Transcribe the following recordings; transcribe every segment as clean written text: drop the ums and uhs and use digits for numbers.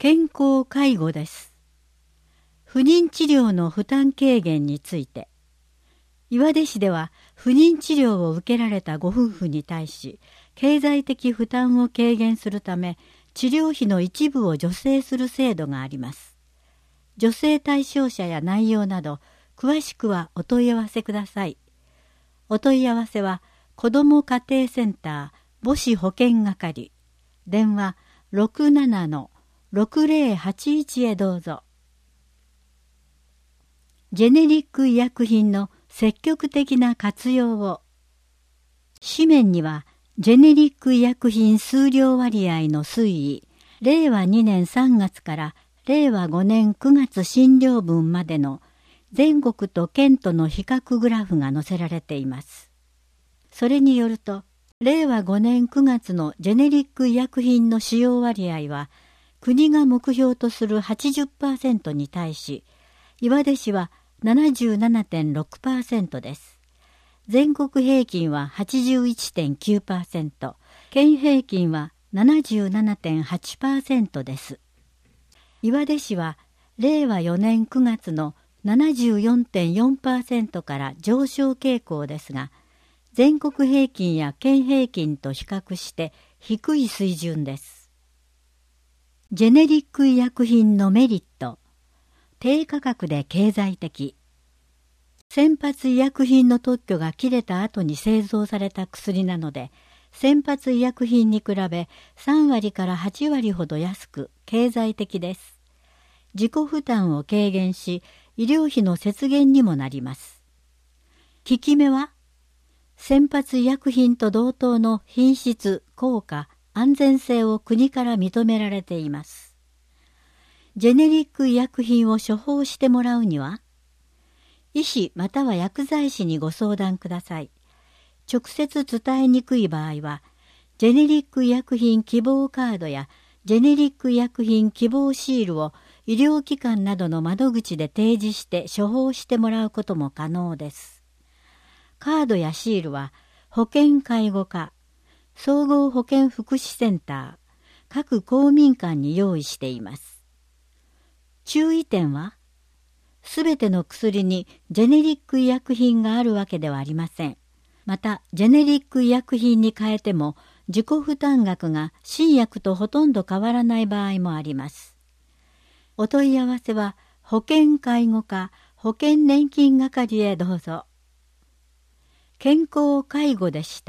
健康介護です。不妊治療の負担軽減について、岩出市では不妊治療を受けられたご夫婦に対し、経済的負担を軽減するため、治療費の一部を助成する制度があります。助成対象者や内容など、詳しくはお問い合わせください。お問い合わせは、子ども家庭センター母子保健係、電話 67-6081 へどうぞ。ジェネリック医薬品の積極的な活用を。紙面には、ジェネリック医薬品数量割合の推移、令和2年3月から令和5年9月診療分までの全国と県との比較グラフが載せられています。それによると、令和5年9月のジェネリック医薬品の使用割合は、国が目標とする 80% に対し、岩出市は 77.6% です。全国平均は 81.9%、県平均は 77.8% です。岩出市は令和4年9月の 74.4% から上昇傾向ですが、全国平均や県平均と比較して低い水準です。ジェネリック医薬品のメリット、低価格で経済的。先発医薬品の特許が切れた後に製造された薬なので、先発医薬品に比べ3割から8割ほど安く経済的です。自己負担を軽減し、医療費の節減にもなります。効き目は、先発医薬品と同等の品質、効果、安全性を国から認められています。ジェネリック医薬品を処方してもらうには、医師または薬剤師にご相談ください。直接伝えにくい場合は、ジェネリック医薬品希望カードやジェネリック医薬品希望シールを医療機関などの窓口で提示して処方してもらうことも可能です。カードやシールは保健介護課、総合保健福祉センター、各公民館に用意しています。注意点は、すべての薬にジェネリック医薬品があるわけではありません。また、ジェネリック医薬品に変えても、自己負担額が新薬とほとんど変わらない場合もあります。お問い合わせは、保健介護課、保険年金係へどうぞ。健康介護でした。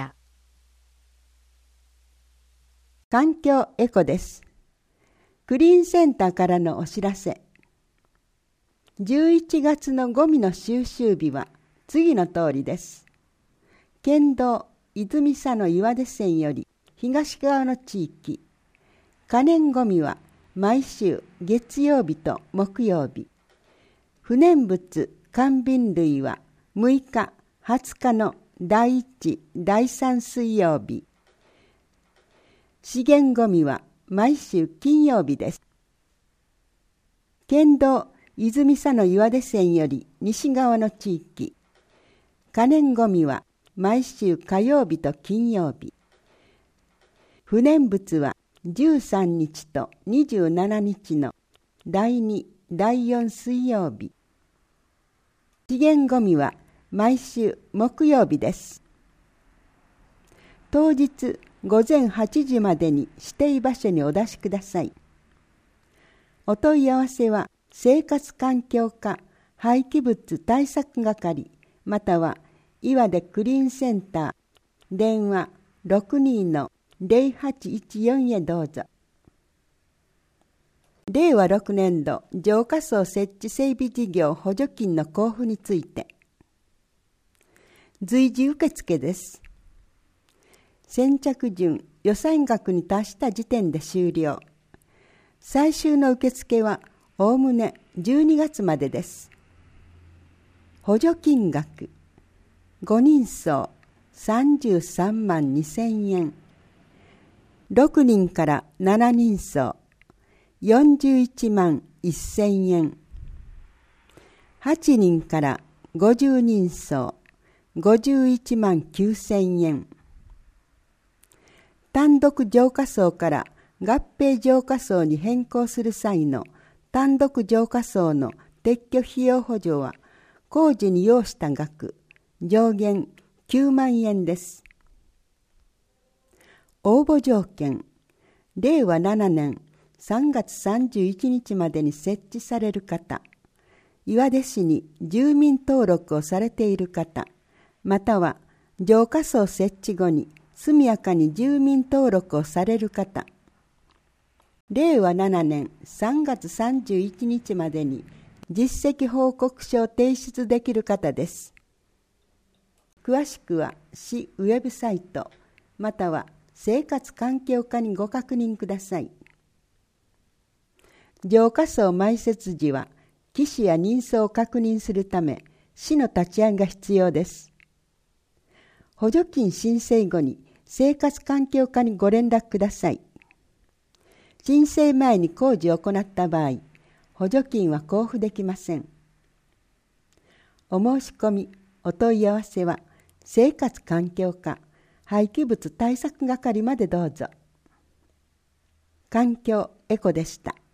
環境エコです。クリーンセンターからのお知らせ。11月のゴミの収集日は次の通りです。県道泉佐野岩出線より東側の地域、可燃ゴミは毎週月曜日と木曜日、不燃物乾瓶類は6日、20日の第1、第3水曜日、資源ゴミは毎週金曜日です。県道泉佐野岩出線より西側の地域、可燃ゴミは毎週火曜日と金曜日、不燃物は13日と27日の第2、第4水曜日、資源ゴミは毎週木曜日です。当日午前8時までに指定場所にお出しください。お問い合わせは生活環境課廃棄物対策係または岩出クリーンセンター電話 62-0814 へどうぞ。令和6年度浄化槽設置整備事業補助金の交付について、随時受付です。先着順予算額に達した時点で終了。最終の受付はおおむね12月までです。補助金額5人層33万2000円、6人から7人層41万1000円、8人から50人層51万9000円、単独浄化槽から合併浄化槽に変更する際の単独浄化槽の撤去費用補助は工事に要した額上限9万円です。応募条件、令和7年3月31日までに設置される方、岩出市に住民登録をされている方、または浄化槽設置後に速やかに住民登録をされる方、令和7年3月31日までに実績報告書を提出できる方です。詳しくは市ウェブサイトまたは生活環境課にご確認ください。浄化槽埋設時は起死や人相を確認するため市の立ち会いが必要です。補助金申請後に生活環境課にご連絡ください。申請前に工事を行った場合、補助金は交付できません。お申し込み、お問い合わせは生活環境課廃棄物対策係までどうぞ。環境エコでした。